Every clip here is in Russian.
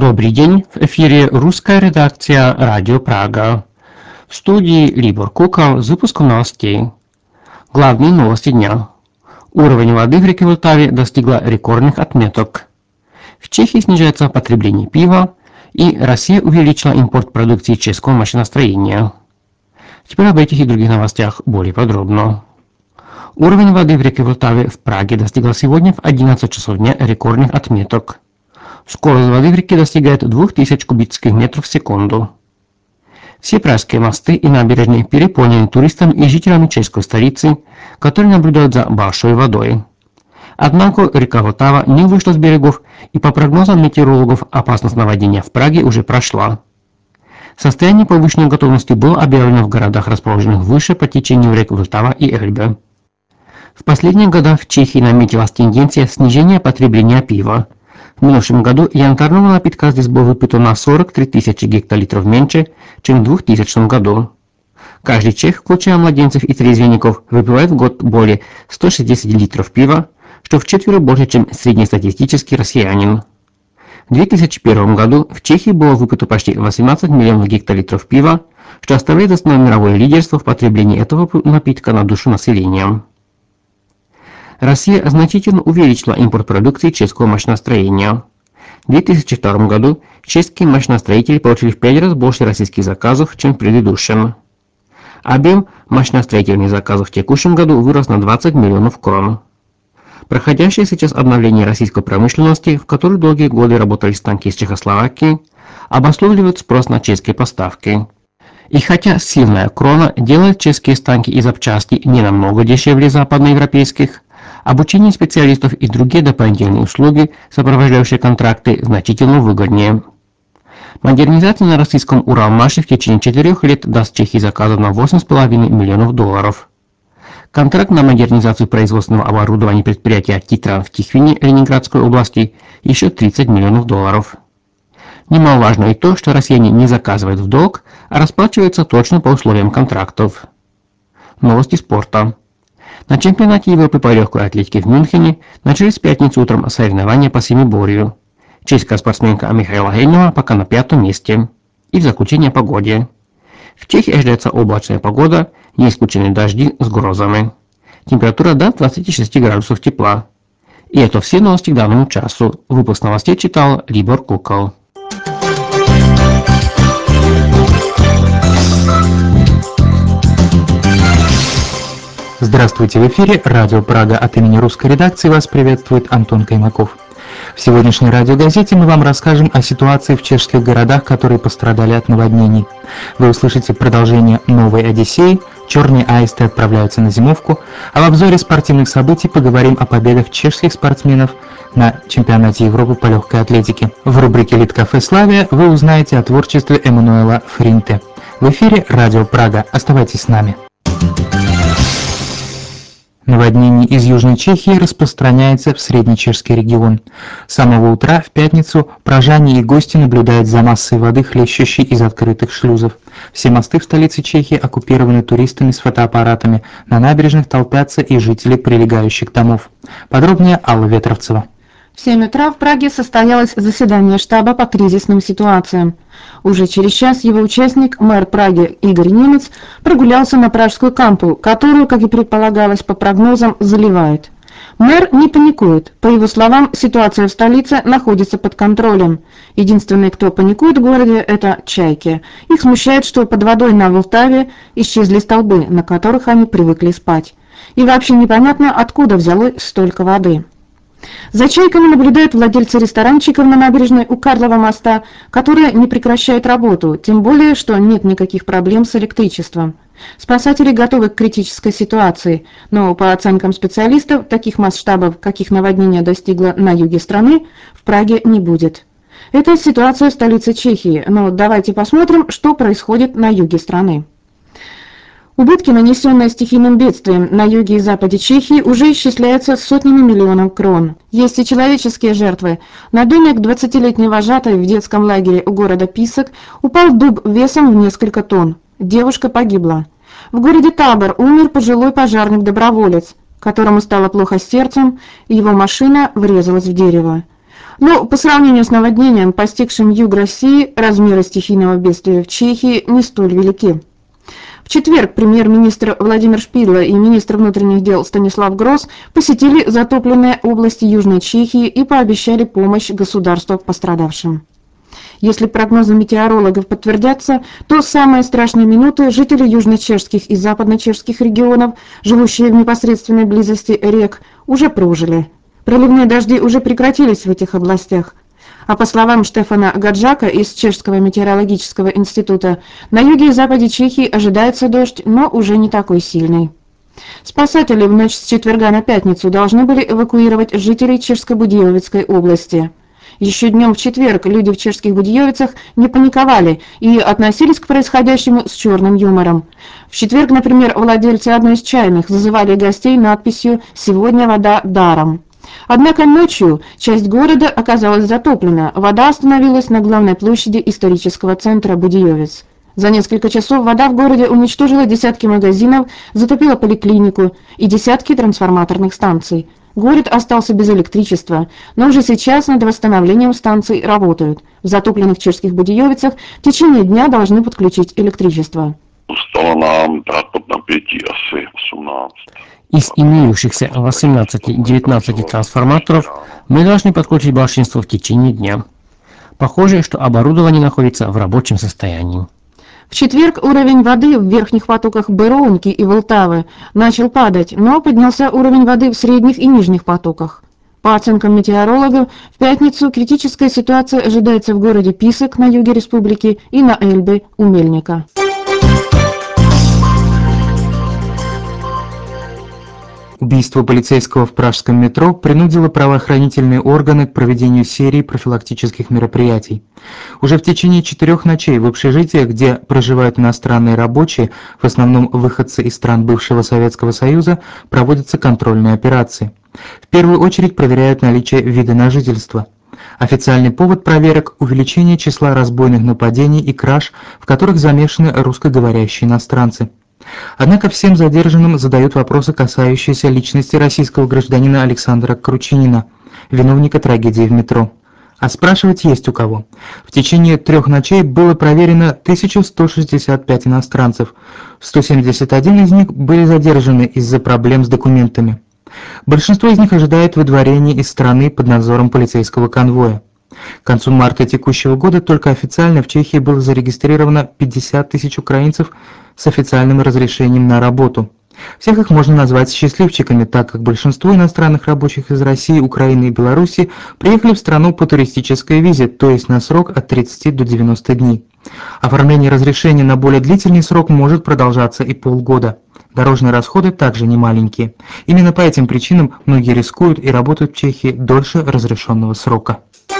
Добрый день, в эфире русская редакция «Радио Прага». В студии Либор Кукал с выпуском новостей. Главные новости дня. Уровень воды в реке Влтаве достигла рекордных отметок. В Чехии снижается потребление пива, и Россия увеличила импорт продукции чешского машиностроения. Теперь об этих и других новостях более подробно. Уровень воды в реке Влтаве в Праге достигла сегодня в 11 часов дня рекордных отметок. Скорость воды в реке достигает 2000 кубических метров в секунду. Все пражские мосты и набережные переполнены туристами и жителями чешской столицы, которые наблюдают за большой водой. Однако река Влтава не вышла с берегов, и по прогнозам метеорологов опасность наводнения в Праге уже прошла. Состояние повышенной готовности было объявлено в городах, расположенных выше по течению рек Влтава и Эльбе. В последние годы в Чехии наметилась тенденция снижения потребления пива. В минувшем году янтарного напитка здесь было выпито на 43 тысячи гектолитров меньше, чем в 2000 году. Каждый чех, включая младенцев и трезвенников, выпивает в год более 160 литров пива, что вчетверо больше, чем среднестатистический россиянин. В 2001 году в Чехии было выпито почти 18 миллионов гектолитров пива, что оставляет основное мировое лидерство в потреблении этого напитка на душу населения. Россия значительно увеличила импорт продукции чешского машиностроения. В 2002 году чешские машиностроители получили в 5 раз больше российских заказов, чем в предыдущем. Объем машиностроительных заказов в текущем году вырос на 20 миллионов крон. Проходящее сейчас обновление российской промышленности, в которой долгие годы работали станки из Чехословакии, обусловливает спрос на чешские поставки. И хотя сильная крона делает чешские станки и запчасти не намного дешевле западноевропейских, обучение специалистов и другие дополнительные услуги, сопровождающие контракты, значительно выгоднее. Модернизация на российском Уралмаше в течение 4 лет даст Чехии заказов на 8,5 миллионов долларов. Контракт на модернизацию производственного оборудования предприятия «Титран» в Тихвине Ленинградской области еще 30 миллионов долларов. Немаловажно и то, что россияне не заказывают в долг, а расплачиваются точно по условиям контрактов. Новости спорта. На чемпионате Европы по легкой атлетике в Мюнхене начались в пятницу утром соревнования по семиборью. Чешская спортсменка Михаила Хейнова пока на 5-м месте. И в заключение о погоде. В Чехии ожидается облачная погода, не исключены дожди с грозами. Температура до 26 градусов тепла. И это все новости к данному часу. Выпуск новостей читал Либор Кукал. Здравствуйте, в эфире Радио Прага. От имени русской редакции вас приветствует Антон Каймаков. В сегодняшней радиогазете мы вам расскажем о ситуации в чешских городах, которые пострадали от наводнений. Вы услышите продолжение «Новой Одиссеи», «Черные аисты отправляются на зимовку», а в обзоре спортивных событий поговорим о победах чешских спортсменов на чемпионате Европы по легкой атлетике. В рубрике «Литкафе Славия» вы узнаете о творчестве Эммануэла Фринте. В эфире Радио Прага. Оставайтесь с нами. Наводнение из Южной Чехии распространяется в среднечешский регион. С самого утра в пятницу пражане и гости наблюдают за массой воды, хлещущей из открытых шлюзов. Все мосты в столице Чехии оккупированы туристами с фотоаппаратами, на набережных толпятся и жители прилегающих домов. Подробнее Алла Ветровцева. В 7 утра в Праге состоялось заседание штаба по кризисным ситуациям. Уже через час его участник, мэр Праги Игорь Немец, прогулялся на Пражскую кампу, которую, как и предполагалось по прогнозам, заливает. Мэр не паникует. По его словам, ситуация в столице находится под контролем. Единственный, кто паникует в городе, это чайки. Их смущает, что под водой на Влтаве исчезли столбы, на которых они привыкли спать. И вообще непонятно, откуда взялось столько воды. За чайками наблюдают владельцы ресторанчиков на набережной у Карлова моста, которые не прекращают работу, тем более, что нет никаких проблем с электричеством. Спасатели готовы к критической ситуации, но по оценкам специалистов, таких масштабов, каких наводнение достигло на юге страны, в Праге не будет. Это ситуация в столице Чехии, но давайте посмотрим, что происходит на юге страны. Убытки, нанесенные стихийным бедствием на юге и западе Чехии, уже исчисляются сотнями миллионов крон. Есть и человеческие жертвы. На домик 20-летней вожатой в детском лагере у города Писок упал дуб весом в несколько тонн. Девушка погибла. В городе Табор умер пожилой пожарник-доброволец, которому стало плохо с сердцем, и его машина врезалась в дерево. Но по сравнению с наводнением, постигшим юг России, размеры стихийного бедствия в Чехии не столь велики. В четверг премьер-министр Владимир Шпидла и министр внутренних дел Станислав Гросс посетили затопленные области Южной Чехии и пообещали помощь государству пострадавшим. Если прогнозы метеорологов подтвердятся, то самые страшные минуты жители южно-чешских и западно-чешских регионов, живущие в непосредственной близости рек, уже прожили. Проливные дожди уже прекратились в этих областях. А по словам Штефана Гаджака из Чешского метеорологического института, на юге и западе Чехии ожидается дождь, но уже не такой сильный. Спасатели в ночь с четверга на пятницу должны были эвакуировать жителей Чешско-Буденовицкой области. Еще днем в четверг люди в чешских Буденовицах не паниковали и относились к происходящему с черным юмором. В четверг, например, владельцы одной из чайных зазывали гостей надписью «Сегодня вода даром». Однако ночью часть города оказалась затоплена, вода остановилась на главной площади исторического центра Буденовец. За несколько часов вода в городе уничтожила десятки магазинов, затопила поликлинику и десятки трансформаторных станций. Город остался без электричества, но уже сейчас над восстановлением станций работают. В затопленных чешских Буденовицах в течение дня должны подключить электричество. Из имеющихся 18-19 трансформаторов мы должны подключить большинство в течение дня. Похоже, что оборудование находится в рабочем состоянии. В четверг уровень воды в верхних потоках Бероунки и Волтавы начал падать, но поднялся уровень воды в средних и нижних потоках. По оценкам метеорологов, в пятницу критическая ситуация ожидается в городе Писек на юге республики и на Эльбе у Мельника. Убийство полицейского в пражском метро принудило правоохранительные органы к проведению серии профилактических мероприятий. Уже в течение 4 ночей в общежитиях, где проживают иностранные рабочие, в основном выходцы из стран бывшего Советского Союза, проводятся контрольные операции. В первую очередь проверяют наличие вида на жительство. Официальный повод проверок – увеличение числа разбойных нападений и краж, в которых замешаны русскоговорящие иностранцы. Однако всем задержанным задают вопросы, касающиеся личности российского гражданина Александра Кручинина, виновника трагедии в метро. А спрашивать есть у кого. В течение 3 ночей было проверено 1165 иностранцев, 171 из них были задержаны из-за проблем с документами. Большинство из них ожидает выдворения из страны под надзором полицейского конвоя. К концу марта текущего года только официально в Чехии было зарегистрировано 50 000 украинцев с официальным разрешением на работу. Всех их можно назвать счастливчиками, так как большинство иностранных рабочих из России, Украины и Беларуси приехали в страну по туристической визе, то есть на срок от 30 до 90 дней. Оформление разрешения на более длительный срок может продолжаться и полгода. Дорожные расходы также немаленькие. Именно по этим причинам многие рискуют и работают в Чехии дольше разрешенного срока.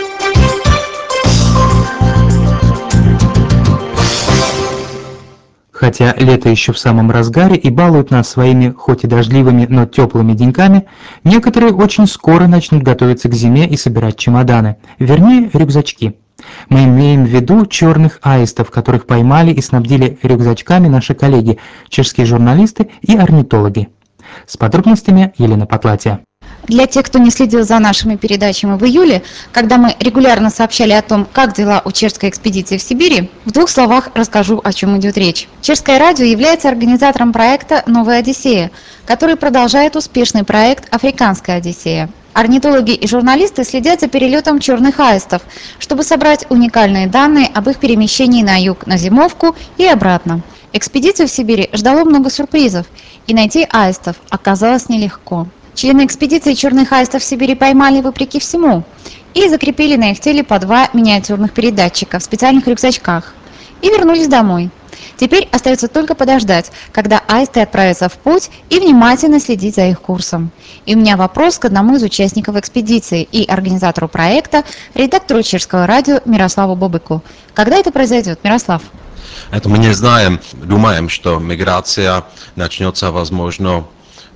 Хотя лето еще в самом разгаре и балует нас своими, хоть и дождливыми, но теплыми деньками, некоторые очень скоро начнут готовиться к зиме и собирать чемоданы, вернее рюкзачки. Мы имеем в виду черных аистов, которых поймали и снабдили рюкзачками наши коллеги, чешские журналисты и орнитологи. С подробностями Елена Потлатия. Для тех, кто не следил за нашими передачами в июле, когда мы регулярно сообщали о том, как дела у чешской экспедиции в Сибири, в 2 словах расскажу, о чем идет речь. Чешское радио является организатором проекта «Новая Одиссея», который продолжает успешный проект «Африканская Одиссея». Орнитологи и журналисты следят за перелетом черных аистов, чтобы собрать уникальные данные об их перемещении на юг на зимовку и обратно. Экспедицию в Сибири ждало много сюрпризов, и найти аистов оказалось нелегко. Члены экспедиции черных аистов в Сибири поймали вопреки всему и закрепили на их теле по 2 миниатюрных передатчика в специальных рюкзачках и вернулись домой. Теперь остается только подождать, когда аисты отправятся в путь, и внимательно следить за их курсом. И у меня вопрос к одному из участников экспедиции и организатору проекта, редактору чешского радио Мирославу Бобыку. Когда это произойдет, Мирослав? Это мы не знаем. Думаем, что миграция начнется, возможно,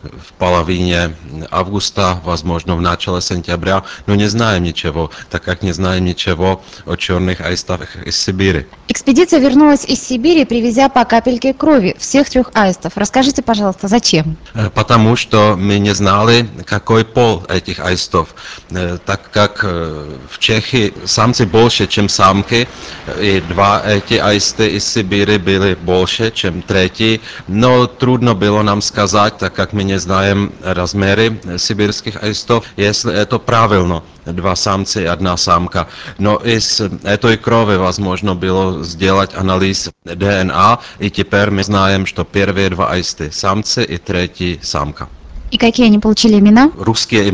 в половине августа, возможно, в начале сентября, но не знаем ничего, так как не знаем ничего о черных аистах из Сибири. Экспедиция вернулась из Сибири, привезя по капельке крови всех 3 аистов. Расскажите, пожалуйста, зачем? Потому что мы не знали, какой пол этих аистов. Так как в Чехии самцы больше, чем самки, и 2 эти аисты из Сибири были больше, чем третий, но трудно было нам сказать, так как мы не знаем размеры сибирских аистов, если это правильно. 2 самца и 1 самка. Но из этой крови возможно было сделать анализ ДНК, и теперь мы знаем, что первые 2 аисты самцы и третий самка. И какие они получили имена? Русские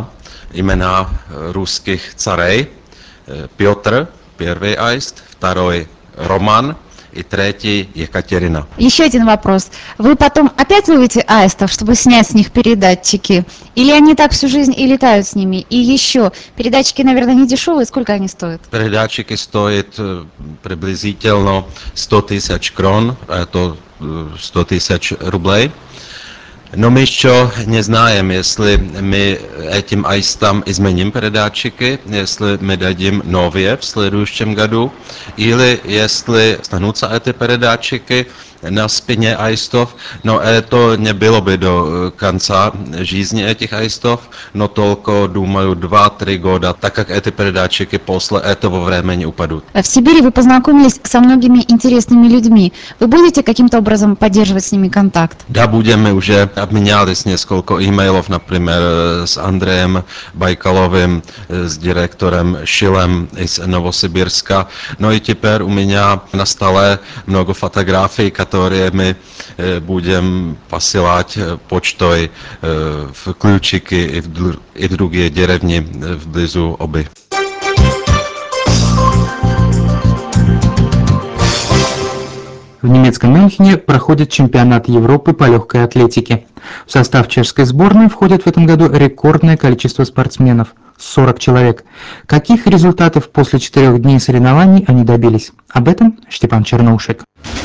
имена русских царей. Петр, первый аист, второй Роман и третий Екатерина. Еще один вопрос. Вы потом опять ловите аистов, чтобы снять с них передатчики? Или они так всю жизнь и летают с ними? И еще, передатчики, наверное, не дешевые, сколько они стоят? Передатчики стоят приблизительно 100 000 крон, это 100 000 рублей. Но мы еще не знаем, если мы этим аистам изменим передатчики, если мы дадим новые в следующем году, или если останутся эти передатчики на спине аистов, но это не было бы до конца жизни этих аистов, но только, думаю, 2-3 года, так как эти передатчики после этого времени упадут. В Сибири вы познакомились со многими интересными людьми. Вы будете каким-то образом поддерживать с ними контакт? Да, будем, мы уже обменялись несколько имейлов, например, с Андреем Байкаловым, с директором Шилем из Новосибирска. Но и теперь у меня на столе много фотографий, которые мы будем посылать почтой в Ключики и в другие деревни вблизу Оби. В немецком Мюнхене проходит чемпионат Европы по легкой атлетике. В состав чешской сборной входит в этом году рекордное количество спортсменов – 40 человек. Каких результатов после 4 дней соревнований они добились? Об этом Степан Черноушек.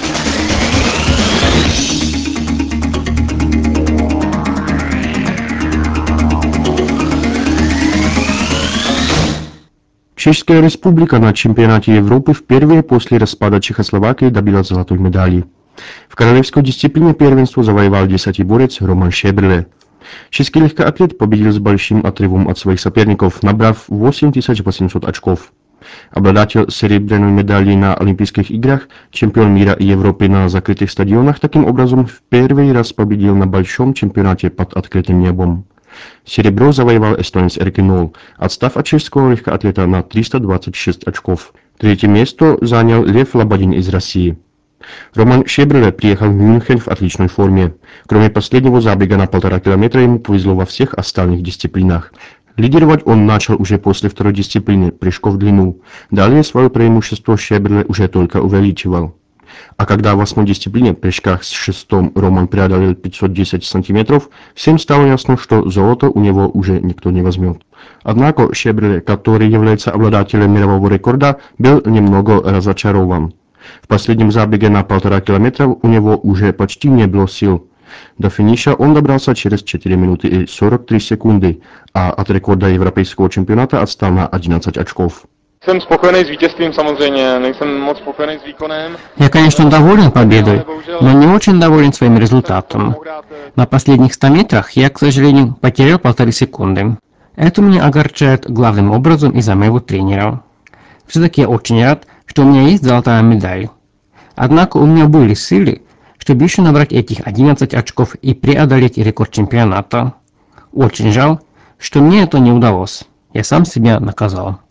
Чешская республика на чемпионате Европы впервые после распада Чехословакии добилась золотой медали. В королевской дисциплине первенство завоевал десятиборец Роман Шебрле. Чешский легкоатлет победил с большим отрывом от своих соперников, набрав 8800 очков. Обладатель серебряной медали на Олимпийских играх, чемпион мира и Европы на закрытых стадионах, таким образом в первый раз победил на большом чемпионате под открытым небом. Серебро завоевал эстонец Эрки Нол, отстав от чешского легкоатлета на 326 очков. Третье место занял Лев Лободин из России. Роман Шебрле приехал в Мюнхен в отличной форме. Кроме последнего забега на 1,5 километра ему повезло во всех остальных дисциплинах. Лидировать он начал уже после второй дисциплины – прыжков в длину. Далее свое преимущество Шебрле уже только увеличивал. А когда в 8-й дисциплине, прыжках с шестом, Роман преодолел 510 сантиметров, всем стало ясно, что золото у него уже никто не возьмет. Однако Шебрле, который является обладателем мирового рекорда, был немного разочарован. В последнем забеге на 1,5 километра у него уже почти не было сил. До финиша он добрался через 4 минуты и 43 секунды, а от рекорда европейского чемпионата отстал на 11 очков. Jsem spokojený s vítězstvím samozřejmě, nejsem moc spokojený s výkonem. Я, конечно, доволен победой, но не очень доволен своим результатом. На последних 100 метрах я, к сожалению, потерял 1,5 секунды. Это меня огорчает главным образом из-за моего тренера. Все-таки я очень рад, что у меня есть золотая медаль. Однако у меня были силы, чтобы еще набрать этих 11 очков и преодолеть рекорд чемпионата. Очень жаль, что мне это не удалось. Я сам себя наказал.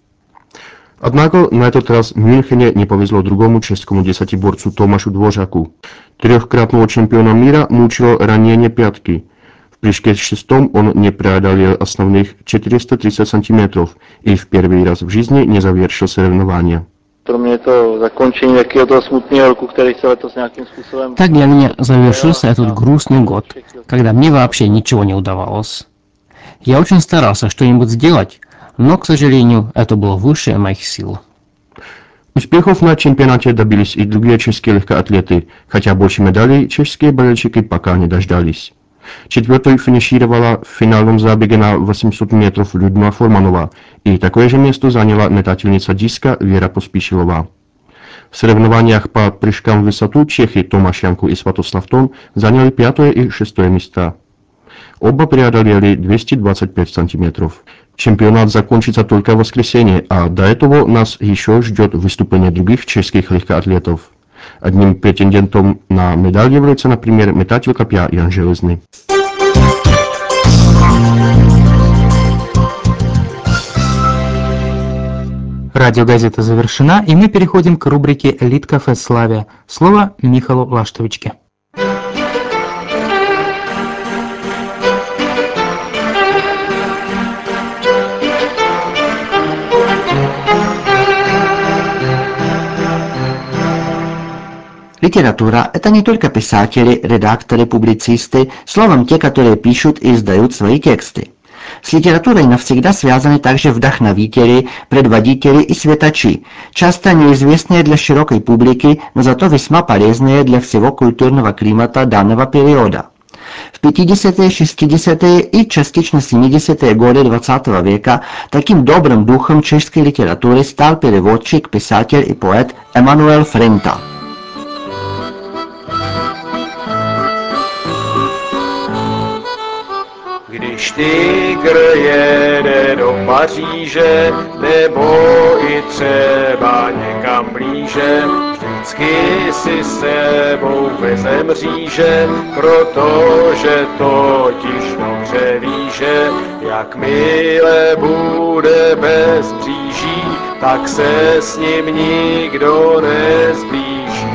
Однако на этот раз в Мюнхене не повезло другому чешскому десятиборцу Томашу Дворжаку. Трехкратного чемпиона мира мучило ранение пятки. В прыжке с шестом он не преодолел основных 430 сантиметров и в первый раз в жизни не завершил соревнования. Pro mě je to zakončení takového toho smutného roku, který se letos nějakým způsobem... Так для меня завершился этот грустный год, когда мне вообще ничего не удавалось. Я очень старался что-нибудь сделать, но, к сожалению, это было выше моих сил. Успехов на чемпионате добились и другие чешские легкоатлеты, хотя больше медалей чешские болельщики пока не дождались. Четвертой финишировала в финальном забеге на 800 метров Людмила Форманова, и такое же место заняла метательница диска Вера Поспишилова. В соревнованиях по прыжкам в высоту чехи Томаш Янку и Святослав Тон заняли 5 и 6 места. Оба преодолели 225 сантиметров. Чемпионат закончится только в воскресенье, а до этого нас еще ждет выступление других чешских легкоатлетов. Одним претендентом на медаль является, например, метатель копья Ян Железный. Радиогазета завершена, и мы переходим к рубрике «Литкафе Славия». Слово Михалу Лаштовичке. Литература – это не только писатели, редакторы, публицисты, словом, те, которые пишут и издают свои тексты. С литературой навсегда связаны также вдохновители, предводители и светочи, часто неизвестные для широкой публики, но зато весьма полезные для всего культурного климата данного периода. В 50-е, 60-е и частично 70-е годы XX века таким добрым духом чешской литературы стал переводчик, писатель и поэт Emanuel Frenta. Když tygr jede do Paříže, nebo i třeba někam blíže, vždycky si sebou veze mříže, protože totiž dobře ví, že jakmile bude bez mříží, tak se s ním nikdo nezblíží.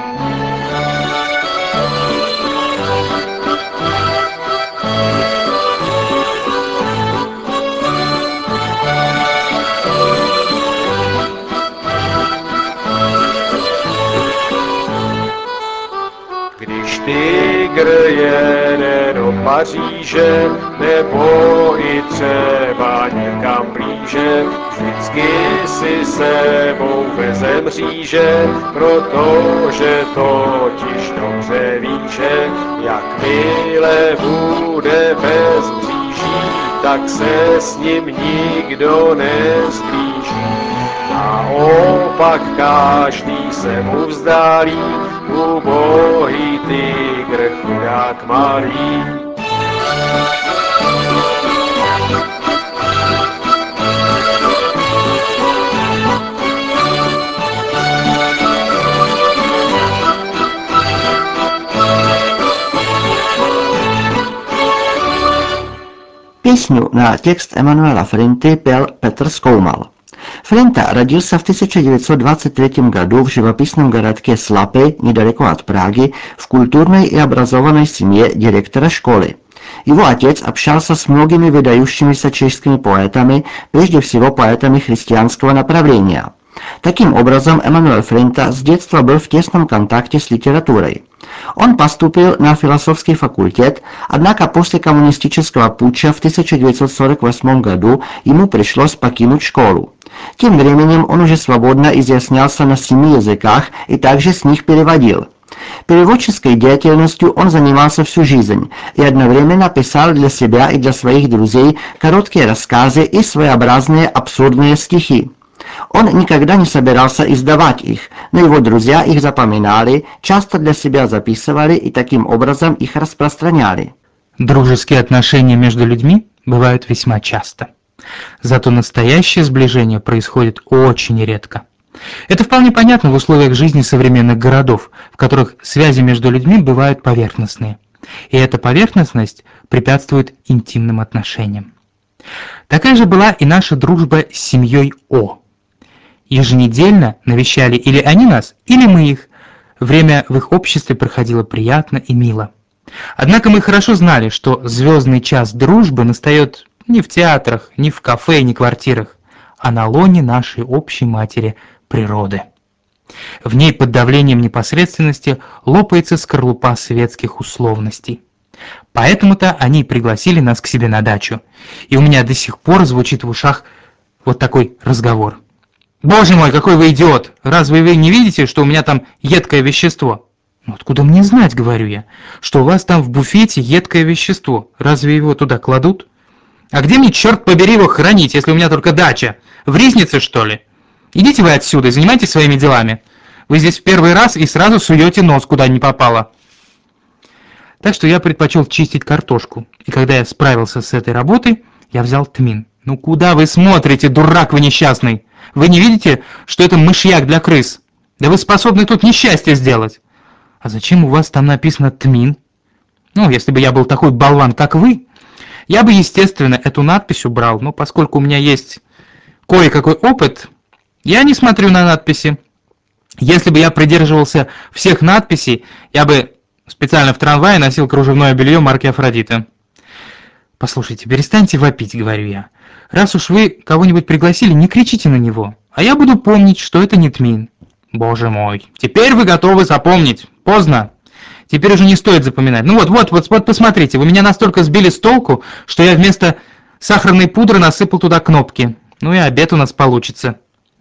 Tygr jede do Paříže, nebo i třeba někam blíže, vždycky si sebou veze mříže, protože totiž dobře ví, že jakmile bude bez mříží, tak se s ním nikdo nezblíží. Naopak každý se mu vzdálí, ubohý tygr, chudák malý. Písňu na text Emanuela Frenty pěl Petr Skoumal. Frenta родился в 1923 году в живописном городке Слапy, недалеко от Праги, в культурной и образованной семье директора школы. Его отец общался с многими выдающимися чешскими поэтами, прежде всего поэтами христианского направления. Таким образом, Emanuel Frenta с детства был в тесном контакте с литературой. Он поступил на философский факультет, однако после коммунистического путча в 1948 году ему пришлось покинуть школу. Тем временем он уже свободно изъяснялся на 7 языках и также с них переводил. Переводческой деятельностью он занимался всю жизнь и одновременно писал для себя и для своих друзей короткие рассказы и своеобразные абсурдные стихи. Он никогда не собирался издавать их, но его друзья их запоминали, часто для себя записывали и таким образом их распространяли. Дружеские отношения между людьми бывают весьма часто. Зато настоящее сближение происходит очень редко. Это вполне понятно в условиях жизни современных городов, в которых связи между людьми бывают поверхностные. И эта поверхностность препятствует интимным отношениям. Такая же была и наша дружба с семьей О. Еженедельно навещали или они нас, или мы их. Время в их обществе проходило приятно и мило. Однако мы хорошо знали, что звездный час дружбы настает не в театрах, не в кафе, не в квартирах, а на лоне нашей общей матери природы. В ней под давлением непосредственности лопается скорлупа светских условностей. Поэтому-то они пригласили нас к себе на дачу. И у меня до сих пор звучит в ушах вот такой разговор. «Боже мой, какой вы идиот! Разве вы не видите, что у меня там едкое вещество?» Ну, откуда мне знать, говорю я, что у вас там в буфете едкое вещество? Разве его туда кладут? А где мне, черт побери, его хранить, если у меня только дача? В Ризнице, что ли? Идите вы отсюда и занимайтесь своими делами. Вы здесь в первый раз и сразу суете нос куда не попало. Так что я предпочел чистить картошку. И когда я справился с этой работой, я взял тмин. Ну куда вы смотрите, дурак вы несчастный? Вы не видите, что это мышьяк для крыс? Да вы способны тут несчастье сделать. А зачем у вас там написано тмин? Ну, если бы я был такой болван, как вы, я бы, естественно, эту надпись убрал. Но поскольку у меня есть кое-какой опыт, я не смотрю на надписи. Если бы я придерживался всех надписей, я бы специально в трамвае носил кружевное белье марки Афродита. Послушайте, перестаньте вопить, говорю я. Раз уж вы кого-нибудь пригласили, не кричите на него. А я буду помнить, что это не тмин. Боже мой, теперь вы готовы запомнить. Поздно. Теперь уже не стоит запоминать. Ну вот, посмотрите, вы меня настолько сбили с толку, что я вместо сахарной пудры насыпал туда кнопки. Ну и обед у нас получится.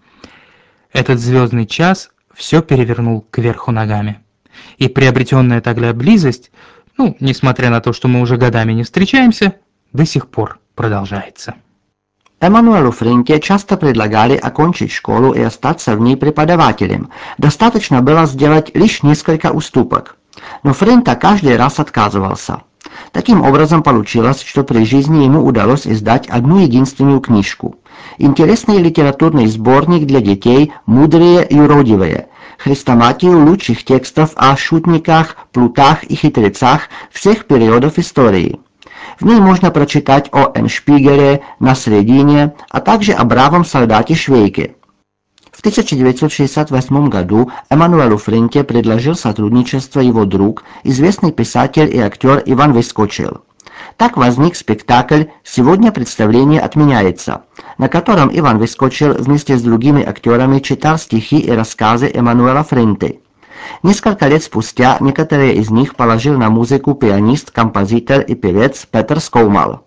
Этот звездный час все перевернул кверху ногами. И приобретенная тогда близость, ну, несмотря на то, что мы уже годами не встречаемся, до сих пор продолжается. Эммануэлу Фринке часто предлагали окончить школу и остаться в ней преподавателем. Достаточно было сделать лишь несколько уступок. Но Фринта каждый раз отказывался. Таким образом получилось, что при жизни ему удалось издать одну единственную книжку. Интересный литературный сборник для детей «Мудрые и юродивые», хрестоматию лучших текстов о шутниках, плутах и хитрецах всех периодов истории. В ней можно прочитать о Эндшпигеле, Насредине, а также о бравом солдате Швейке. В 1968 году Эммануэлу Фринке предложил сотрудничество его друг, известный писатель и актер Иван Выскочил. Так возник спектакль «Сегодня представление отменяется», на котором Иван Выскочил вместе с другими актерами читал стихи и рассказы Эммануэла Фринте. Несколько лет спустя некоторые из них положил на музыку пианист, композитор и певец Петр Скоумал.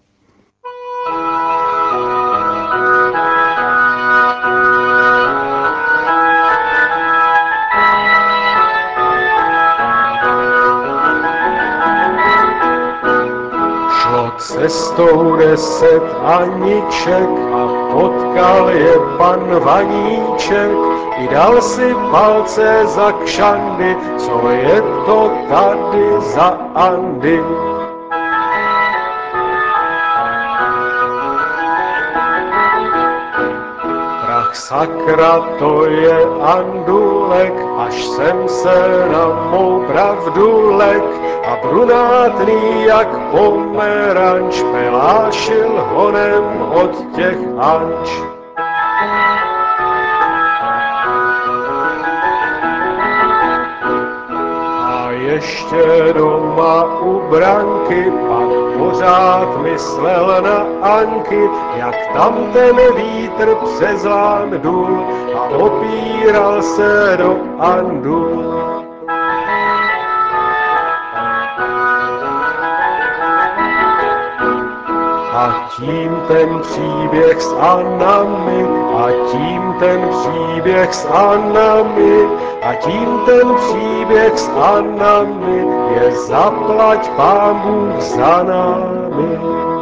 Šlo cestou 10 Aniček a potkal je pan Vaníček. I dal si palce za kšandy, co je to tady za Andy. Prach sakra, to je Andulek, až jsem se na mou pravdu lek. A brunátný jak pomeranč pelášil honem od těch anč. Ještě doma u branky, pak pořád myslel na Anky, jak tam ten vítr přes lán dul a opíral se do andul. A tím ten příběh s Annami, a tím ten příběh s Annami, a tím ten příběh s Annami je zaplať Pán Bůh za námi.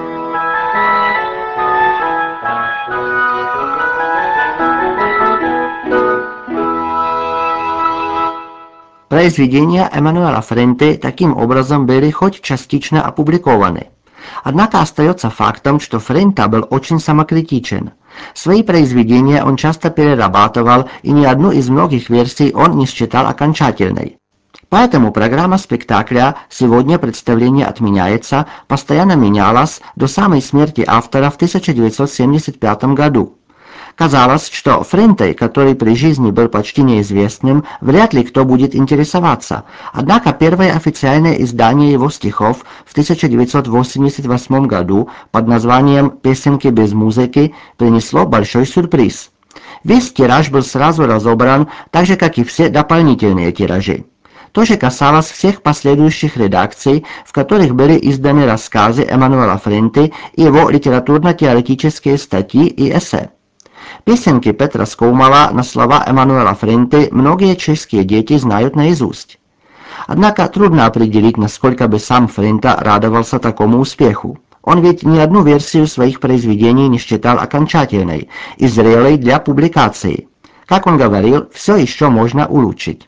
Произведения Эммануэла Фринте таким образом были хоть частично опубликованы. Однако остается фактом, что Фринта был очень самокритичен. Свои произведения он часто перерабатывал, и ни одну из многих версий он не считал окончательной. Поэтому программа спектакля «Сегодня представление отменяется» постоянно менялась до самой смерти автора в 1975 году. Казалось, что Фринте, который при жизни был почти неизвестным, вряд ли кто будет интересоваться. Однако первое официальное издание его стихов в 1988 году под названием «Песенки без музыки» принесло большой сюрприз. Весь тираж был сразу разобран, так же как и все дополнительные тиражи. То же касалось всех последующих редакций, в которых были изданы рассказы Эммануэла Фринте и его литературно-теоретические статьи и эссе. Песенки Петра Скоумала на слова Эммануэла Фринте многие чешские дети знают наизусть. Однако трудно определить, насколько бы сам Флинта радовался такому успеху. Он ведь ни одну версию своих произведений не считал окончательной и зрелой для публикации. Как он говорил, все еще можно улучшить.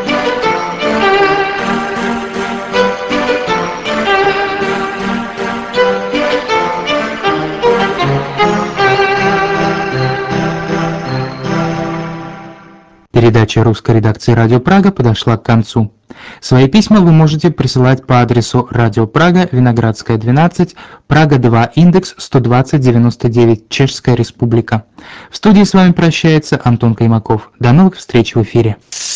Передача русской редакции «Радио Прага» подошла к концу. Свои письма вы можете присылать по адресу Радио Прага, Виноградская, 12, Прага 2, индекс 12099, Чешская Республика. В студии с вами прощается Антон Каймаков. До новых встреч в эфире.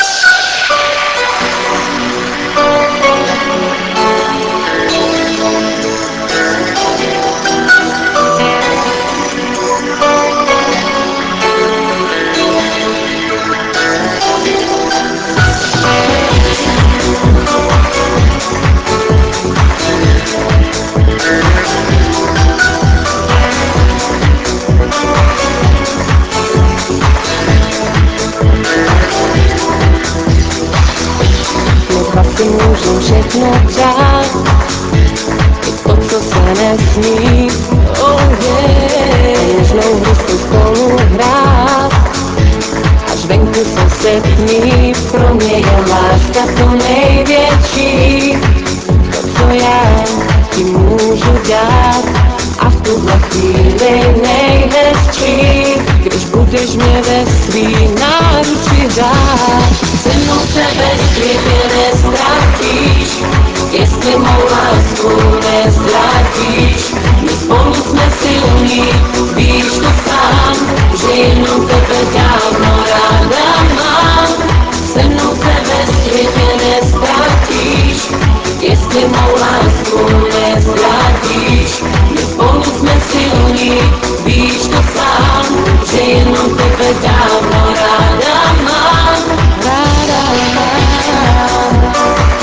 Si můžu všechno dát, i to, co se nesmí, oh yeah. Možnou hru si spolu hrát, až venku se setmí, pro mě je láska to největší. To, co já ti můžu dát, a v tuhle chvíli nejhezčí, když budeš mě ve svý náruči hrát. Se mnou se ve světě neztratíš, jestli mou lásku neztratíš. My spolu jsme silní, víš to sám, že jenom tebe dávno ráda mám. Se mnou se ve světě neztratíš, jestli mou lásku neztratíš. My spolu jsme silní, víš to sám, že jenom tebe dávno ráda mám. Ráda mám.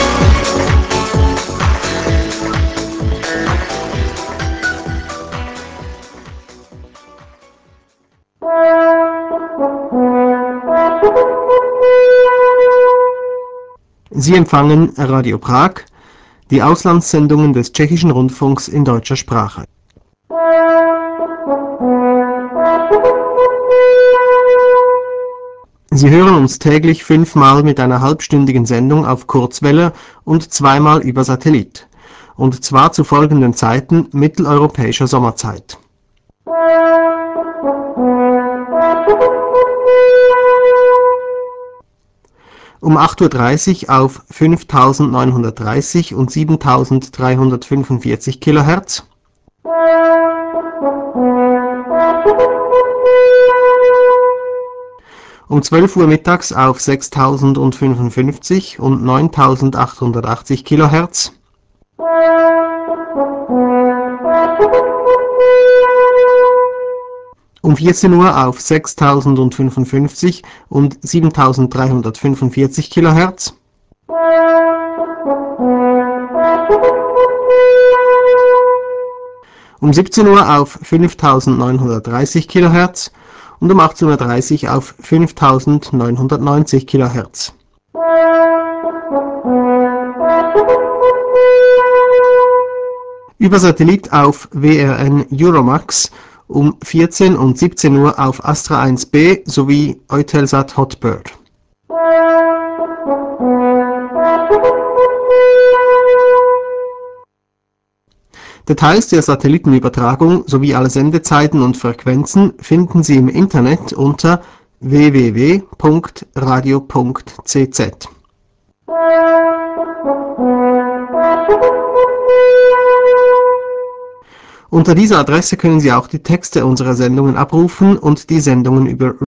Sie empfangen Radio Prag, die Auslandssendungen des Tschechischen Rundfunks in deutscher Sprache. Sie hören uns täglich 5-mal mit einer halbstündigen Sendung auf Kurzwelle und 2-mal über Satellit. Und zwar zu folgenden Zeiten mitteleuropäischer Sommerzeit. Um 8:30 Uhr auf 5930 und 7345 kHz. Um 12 Uhr mittags auf 6055 und 9880 kHz. Um 14 Uhr auf 6055 und 7345 kHz. Um 17 Uhr auf 5930 kHz und um 18:30 Uhr auf 5990 kHz. Über Satellit auf WRN Euromax um 14 und 17 Uhr auf Astra 1B sowie Eutelsat Hotbird. Details der Satellitenübertragung sowie alle Sendezeiten und Frequenzen finden Sie im Internet unter www.radio.cz. Unter dieser Adresse können Sie auch die Texte unserer Sendungen abrufen und die Sendungen über